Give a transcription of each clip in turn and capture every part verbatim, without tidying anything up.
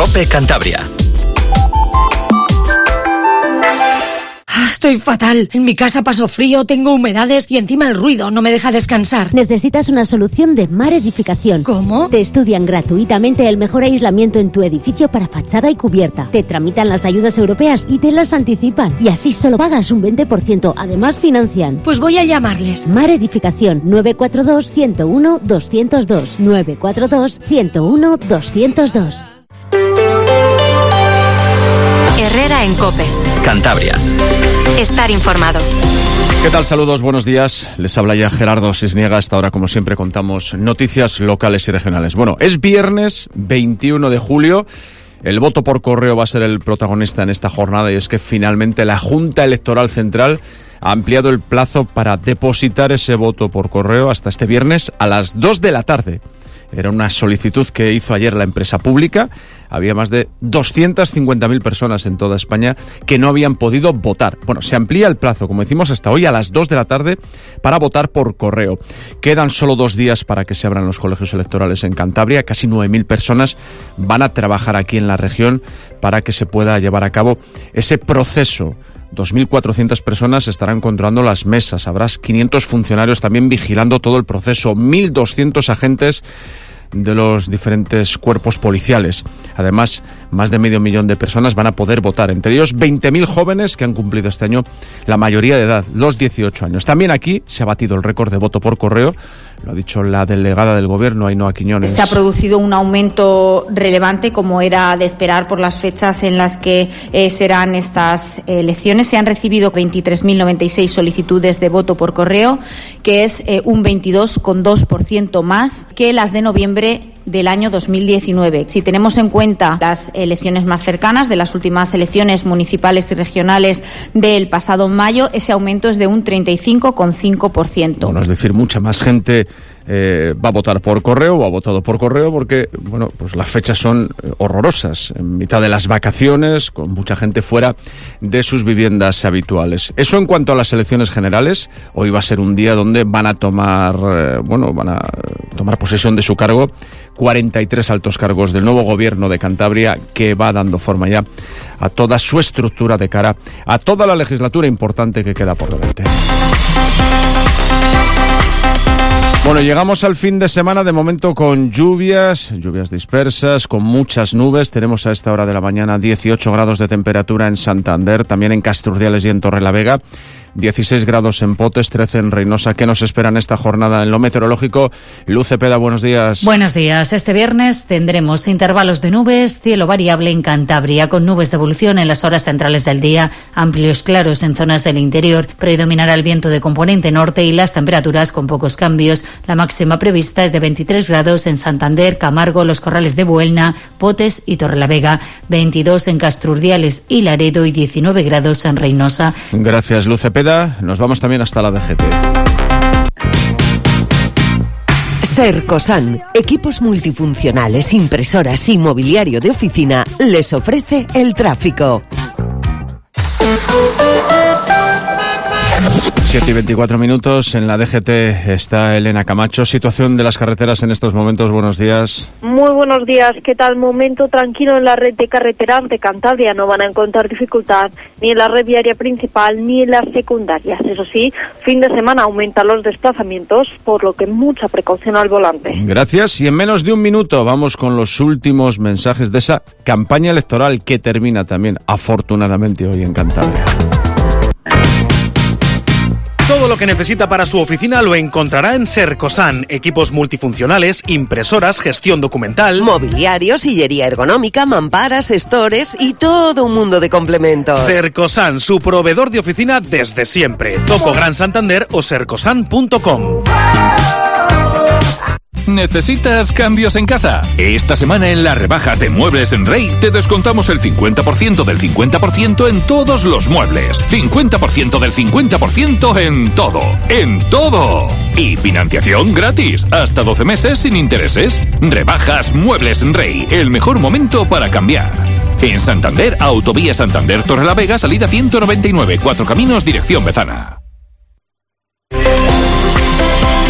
COPE Cantabria. Estoy fatal. En mi casa paso frío, tengo humedades y encima el ruido no me deja descansar. Necesitas una solución de Mar Edificación. ¿Cómo? Te estudian gratuitamente el mejor aislamiento en tu edificio para fachada y cubierta. Te tramitan las ayudas europeas y te las anticipan. Y así solo pagas un veinte por ciento. Además financian. Pues voy a llamarles. Mar Edificación nueve cuatro dos, uno cero uno, dos cero dos. nueve cuatro dos, uno cero uno, dos cero dos. Herrera en COPE. Cantabria. Estar informado. ¿Qué tal? Saludos, buenos días. Les habla ya Gerardo Sisniega. Hasta ahora, como siempre, contamos noticias locales y regionales. Bueno, es viernes veintiuno de julio. El voto por correo va a ser el protagonista en esta jornada y es que finalmente la Junta Electoral Central ha ampliado el plazo para depositar ese voto por correo hasta este viernes a las dos de la tarde. Era una solicitud que hizo ayer la empresa pública. Había más de doscientas cincuenta mil personas en toda España que no habían podido votar. Bueno, se amplía el plazo, como decimos, hasta hoy a las dos de la tarde para votar por correo. Quedan solo dos días para que se abran los colegios electorales en Cantabria. Casi nueve mil personas van a trabajar aquí en la región para que se pueda llevar a cabo ese proceso. dos mil cuatrocientas personas estarán controlando las mesas. Habrá quinientos funcionarios también vigilando todo el proceso. mil doscientos agentes de los diferentes cuerpos policiales. Además, más de medio millón de personas van a poder votar, entre ellos veinte mil jóvenes que han cumplido este año la mayoría de edad, los dieciocho años. También aquí se ha batido el récord de voto por correo. Lo ha dicho la delegada del Gobierno, Ainhoa Quiñones. Se ha producido un aumento relevante, como era de esperar por las fechas en las que eh, serán estas elecciones. Se han recibido veintitrés mil noventa y seis solicitudes de voto por correo, que es eh, un veintidós coma dos por ciento más que las de noviembre del año dos mil diecinueve. Si tenemos en cuenta las elecciones más cercanas, de las últimas elecciones municipales y regionales del pasado mayo, ese aumento es de un treinta y cinco coma cinco por ciento. Bueno, es decir, mucha más gente eh, va a votar por correo o ha votado por correo porque, bueno, pues las fechas son horrorosas, en mitad de las vacaciones, con mucha gente fuera de sus viviendas habituales. Eso en cuanto a las elecciones generales. Hoy va a ser un día donde van a tomar, eh, bueno, van a tomar posesión de su cargo cuarenta y tres altos cargos del nuevo Gobierno de Cantabria, que va dando forma ya a toda su estructura de cara a toda la legislatura importante que queda por delante. Bueno, llegamos al fin de semana, de momento con lluvias, lluvias dispersas, con muchas nubes. Tenemos a esta hora de la mañana dieciocho grados de temperatura en Santander, también en Casturdiales y en Torrelavega. dieciséis grados en Potes, trece en Reynosa. ¿Qué nos esperan esta jornada en lo meteorológico? Luz Cepeda, buenos días. Buenos días. Este viernes tendremos intervalos de nubes, cielo variable en Cantabria, con nubes de evolución en las horas centrales del día, amplios claros en zonas del interior. Predominará el viento de componente norte y las temperaturas con pocos cambios. La máxima prevista es de veintitrés grados en Santander, Camargo, Los Corrales de Buelna, Potes y Torrelavega, veintidós en Casturdiales y Laredo y diecinueve grados en Reynosa. Gracias, Luz Cepeda. Nos vamos también hasta la D G T. Sercosan, equipos multifuncionales, impresoras y mobiliario de oficina, les ofrece el tráfico. siete y veinticuatro minutos, en la D G T está Elena Camacho. Situación de las carreteras en estos momentos, buenos días. Muy buenos días, ¿qué tal? Momento tranquilo en la red de carreteras de Cantabria, no van a encontrar dificultad ni en la red viaria principal ni en las secundarias. Eso sí, fin de semana aumentan los desplazamientos, por lo que mucha precaución al volante. Gracias, y en menos de un minuto vamos con los últimos mensajes de esa campaña electoral que termina también, afortunadamente, hoy en Cantabria. Todo lo que necesita para su oficina lo encontrará en Sercosan. Equipos multifuncionales, impresoras, gestión documental, mobiliario, sillería ergonómica, mamparas, stores y todo un mundo de complementos. Sercosan, su proveedor de oficina desde siempre. Zoco Gran Santander o sercosan punto com. ¿Necesitas cambios en casa? Esta semana en las rebajas de Muebles en Rey te descontamos el cincuenta por ciento del cincuenta por ciento en todos los muebles. cincuenta por ciento del cincuenta por ciento en todo. ¡En todo! Y financiación gratis. Hasta doce meses sin intereses. Rebajas Muebles en Rey. El mejor momento para cambiar. En Santander, Autovía Santander Torrelavega, salida ciento noventa y nueve. Cuatro Caminos, dirección Bezana.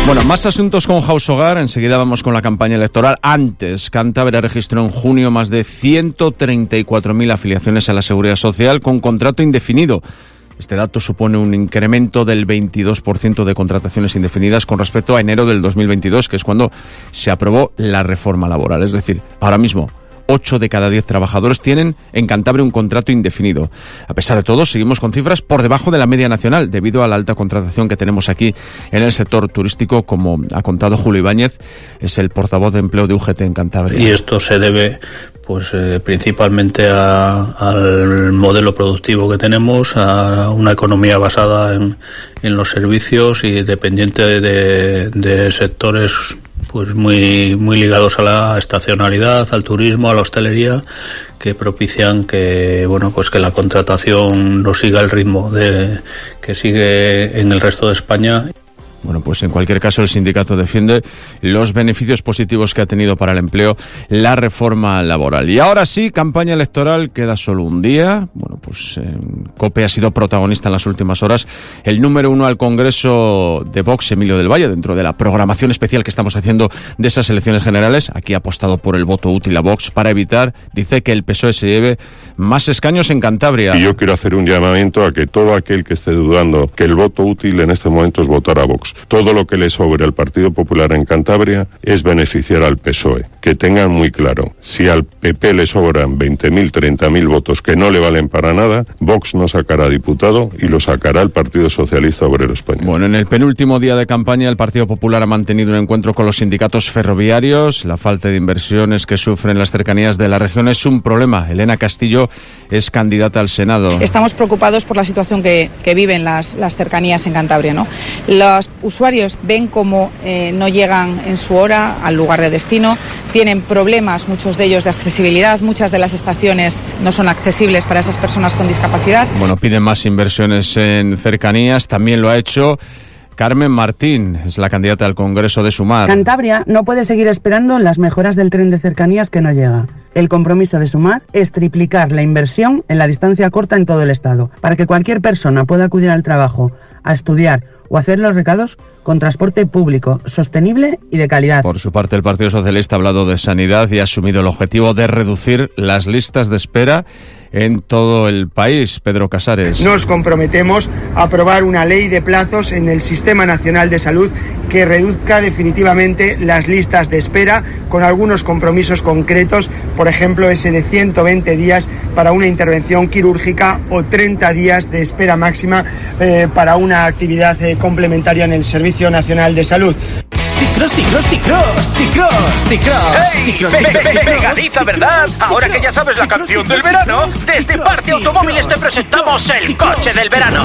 Bueno, más asuntos con House Hogar. Enseguida vamos con la campaña electoral. Antes, Cantabria registró en junio más de ciento treinta y cuatro mil afiliaciones a la Seguridad Social con contrato indefinido. Este dato supone un incremento del veintidós por ciento de contrataciones indefinidas con respecto a enero del dos mil veintidós, que es cuando se aprobó la reforma laboral. Es decir, ahora mismo ocho de cada diez trabajadores tienen en Cantabria un contrato indefinido. A pesar de todo, seguimos con cifras por debajo de la media nacional, debido a la alta contratación que tenemos aquí en el sector turístico, como ha contado Julio Ibáñez, es el portavoz de empleo de U G T en Cantabria. Y esto se debe pues eh, principalmente a, al modelo productivo que tenemos, a una economía basada en, en los servicios y dependiente de, de sectores pues muy muy ligados a la estacionalidad, al turismo, a la hostelería, que propician que bueno pues que la contratación no siga el ritmo de que sigue en el resto de España. Bueno, pues en cualquier caso el sindicato defiende los beneficios positivos que ha tenido para el empleo la reforma laboral. Y ahora sí, campaña electoral, queda solo un día. Bueno, pues eh, COPE ha sido protagonista en las últimas horas. El número uno al Congreso de Vox, Emilio del Valle, dentro de la programación especial que estamos haciendo de esas elecciones generales, aquí ha apostado por el voto útil a Vox para evitar, dice, que el P S O E se lleve más escaños en Cantabria. Y yo quiero hacer un llamamiento a que todo aquel que esté dudando que el voto útil en este momento es votar a Vox. Todo lo que le sobre al Partido Popular en Cantabria es beneficiar al P S O E. Que tengan muy claro, si al P P le sobran veinte mil, treinta mil votos que no le valen para nada, Vox no sacará diputado y lo sacará el Partido Socialista Obrero Español. Bueno, en el penúltimo día de campaña, el Partido Popular ha mantenido un encuentro con los sindicatos ferroviarios. La falta de inversiones que sufren las cercanías de la región es un problema. Elena Castillo es candidata al Senado. Estamos preocupados por la situación que, que viven las, las cercanías en Cantabria, ¿no? Los usuarios ven cómo eh, no llegan en su hora al lugar de destino, tienen problemas, muchos de ellos, de accesibilidad, muchas de las estaciones no son accesibles para esas personas con discapacidad. Bueno, piden más inversiones en cercanías, también lo ha hecho Carmen Martín, es la candidata al Congreso de Sumar. Cantabria no puede seguir esperando las mejoras del tren de cercanías que no llega. El compromiso de Sumar es triplicar la inversión en la distancia corta en todo el Estado, para que cualquier persona pueda acudir al trabajo, a estudiar o hacer los recados con transporte público, sostenible y de calidad. Por su parte, el Partido Socialista ha hablado de sanidad y ha asumido el objetivo de reducir las listas de espera en todo el país. Pedro Casares. Nos comprometemos a aprobar una ley de plazos en el Sistema Nacional de Salud que reduzca definitivamente las listas de espera, con algunos compromisos concretos, por ejemplo ese de ciento veinte días para una intervención quirúrgica o treinta días de espera máxima eh, para una actividad eh, complementaria en el Servicio Nacional de Salud. Ticross, Ticross, Ticross, Ticross, Ticross. ¡Hey! Pe pe pe pegadiza, ¿verdad? Ahora que ya sabes la canción del verano, desde Parte Automóviles te presentamos el coche del verano.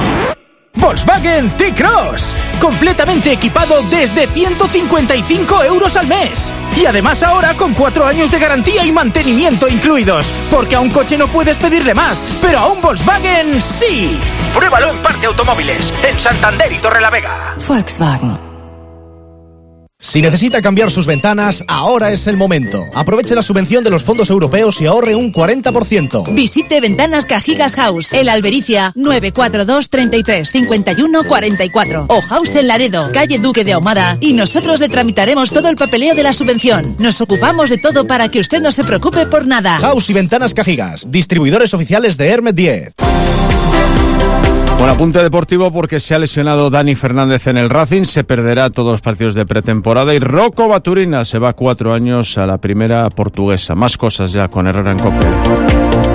Volkswagen T-Cross, completamente equipado desde ciento cincuenta y cinco euros al mes. Y además ahora con cuatro años de garantía y mantenimiento incluidos. Porque a un coche no puedes pedirle más, pero a un Volkswagen sí. Pruébalo en Parte Automóviles, en Santander y Torrelavega. Volkswagen. Si necesita cambiar sus ventanas, ahora es el momento. Aproveche la subvención de los fondos europeos y ahorre un cuarenta por ciento. Visite Ventanas Cajigas House, El Albericia, nueve cuatro dos, treinta y tres, cincuenta y uno, cuarenta y cuatro. O House en Laredo, calle Duque de Ahumada, y nosotros le tramitaremos todo el papeleo de la subvención. Nos ocupamos de todo para que usted no se preocupe por nada. House y Ventanas Cajigas, distribuidores oficiales de Hermet diez. Bueno, apunte deportivo porque se ha lesionado Dani Fernández en el Racing, se perderá todos los partidos de pretemporada y Rocco Baturina se va cuatro años a la primera portuguesa. Más cosas ya con Herrera en COPE.